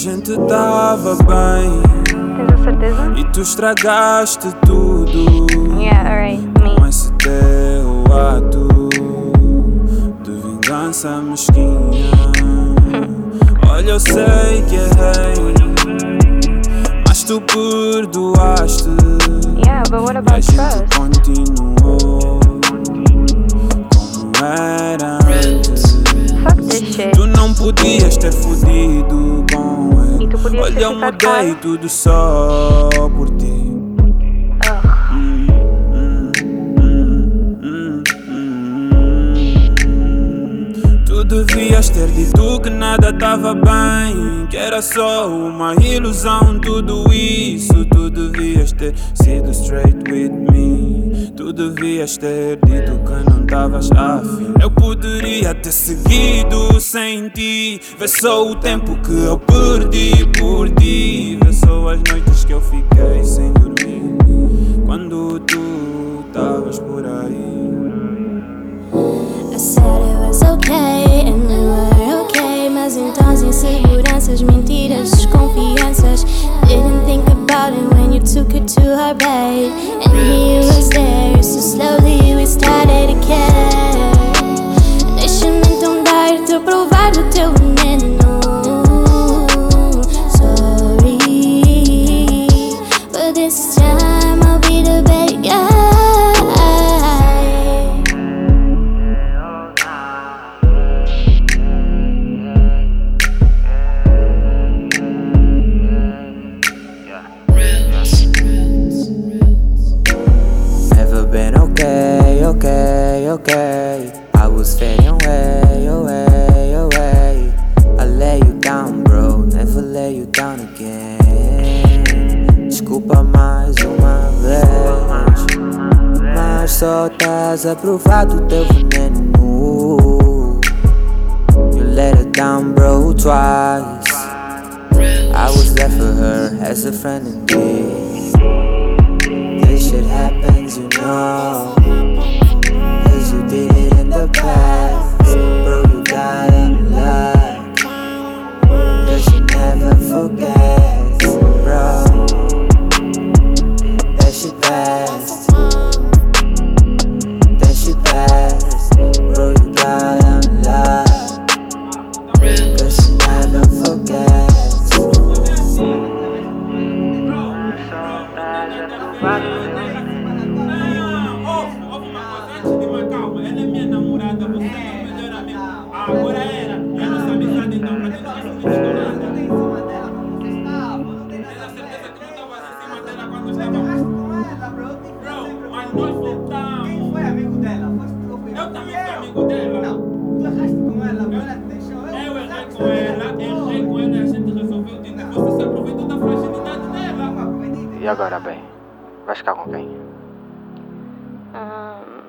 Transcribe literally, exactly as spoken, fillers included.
gente tava bem. Tens a certeza? E tu estragaste tudo. Yeah, alright, me. Com esse teu ato de vingança mesquinha. Olha, eu sei que errei, mas tu perdoaste. Yeah, but what E a about gente trust? continuou como era antes. Fuck this shit. Tu não podias ter fudido com E ele. tu podias ter Olha, eu ficado mudei com tudo só por ti. Ugh. Hum, hum, hum, hum, hum. Tu devias ter dito que nada tava bem, que era só uma ilusão tudo isso. Tu devias ter sido straight with me. Tu devias ter dito que não tavas afim. Eu poderia ter seguido sem ti. Vê só o tempo que eu perdi por ti. Vê só as noites que eu fiquei sem dormir quando tu tavas por aí. I said it was okay and you were okay, mas então as inseguranças, mentiras, desconfianças. Didn't think about it when you took it to her bed, and he was there, so slowly we started to care. Deixa-me então dar-te a provar o teu veneno. Sorry, but this time I'll be the bad guy. Never been okay, okay, okay. I was fading away, away, away. I lay you down, bro, never lay you down again. Desculpa mais uma vez, mas só estás a provar do teu veneno. You let her down, bro, twice. I was there for her as a friend indeed. This shit happens, you know, cause you did it in the past. Bro, you gotta love, cause you never forget, bro. That shit passed, that shit passed. Bro, you gotta love, cause you never forget. Ela é minha namorada, você é meu melhor amigo. Ah, agora era. É nossa amizade, então pra ti não somos descoladas. Tem certeza que não estava em cima dela quando estava. Bro, mas nós voltamos. Quem foi amigo dela? Foste tu ou fui eu? Eu também fui amigo dela. Não, tu erraste com ela, mas ela te deixou. Eu errei com ela, errei com ela e a gente resolveu de novo. Você se aproveitou da fragilidade dela. E agora, bem? Vai ficar com quem? Um,